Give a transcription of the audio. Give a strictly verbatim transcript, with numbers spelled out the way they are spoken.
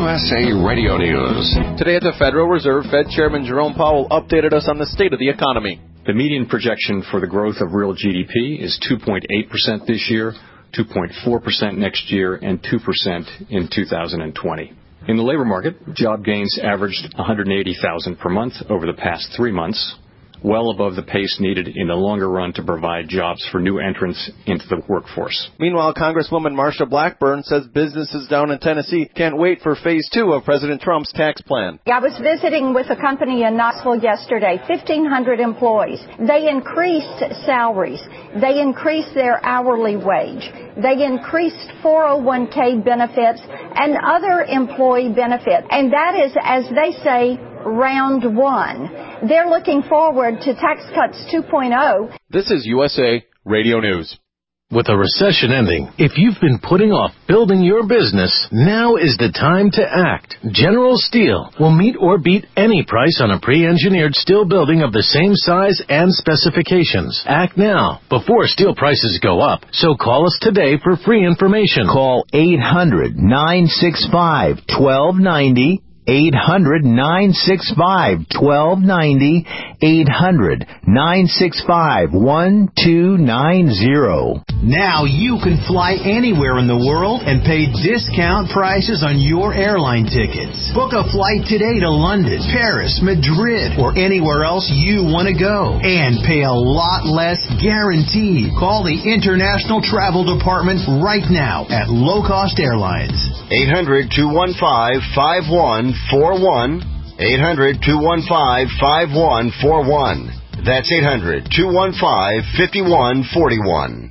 S A Radio News. Today at the Federal Reserve, Fed Chairman Jerome Powell updated us on the state of the economy. The median projection for the growth of real G D P is two point eight percent this year, two point four percent next year, and two percent in two thousand twenty. In the labor market, job gains averaged one hundred eighty thousand per month over the past three months, well above the pace needed in the longer run to provide jobs for new entrants into the workforce. Meanwhile, Congresswoman Marsha Blackburn says businesses down in Tennessee can't wait for phase two of President Trump's tax plan. I was visiting with a company in Knoxville yesterday, fifteen hundred employees. They increased salaries. They increased their hourly wage. They increased four oh one k benefits and other employee benefits. And that is, as they say, round one. They're looking forward to Tax Cuts two point oh. This is U S A Radio News. With a recession ending, if you've been putting off building your business, now is the time to act. General Steel will meet or beat any price on a pre-engineered steel building of the same size and specifications. Act now, before steel prices go up. So call us today for free information. Call eight hundred, nine six five, one two nine zero. eight hundred, nine six five, one two nine zero. eight hundred, nine six five, one two nine zero. Now you can fly anywhere in the world and pay discount prices on your airline tickets. Book a flight today to London, Paris, Madrid, or anywhere else you want to go. And pay a lot less guaranteed. Call the International Travel Department right now at Low Cost Airlines. eight hundred, two one five, five one four one. eight hundred, two one five, five one four one. That's eight hundred, two one five, five one four one.